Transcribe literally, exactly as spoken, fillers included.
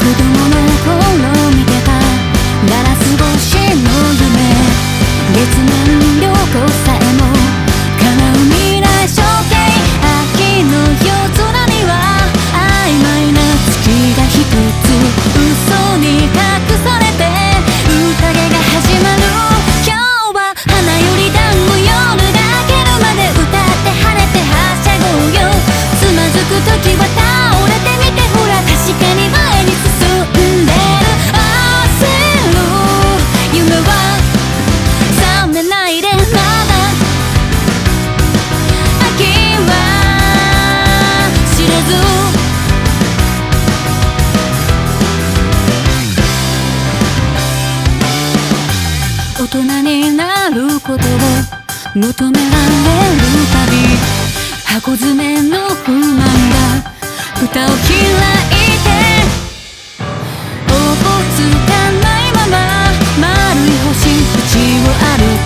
供の頃見てたガラス越しの夢、月面旅行さえも叶う未来処刑。秋の夜空には曖昧な月が一つ嘘に隠されて宴が始まる。今日は花より団子、夜が明けるまで歌って晴れてはしゃごうよ。つまずく時は倒れてみてほら、確かに前に進んでる。焦る夢は覚めないで、まだ秋は知れず。大人になることを求められるたび、箱詰めの不満が蓋を開いて、おぼつかないまま丸い星縁を歩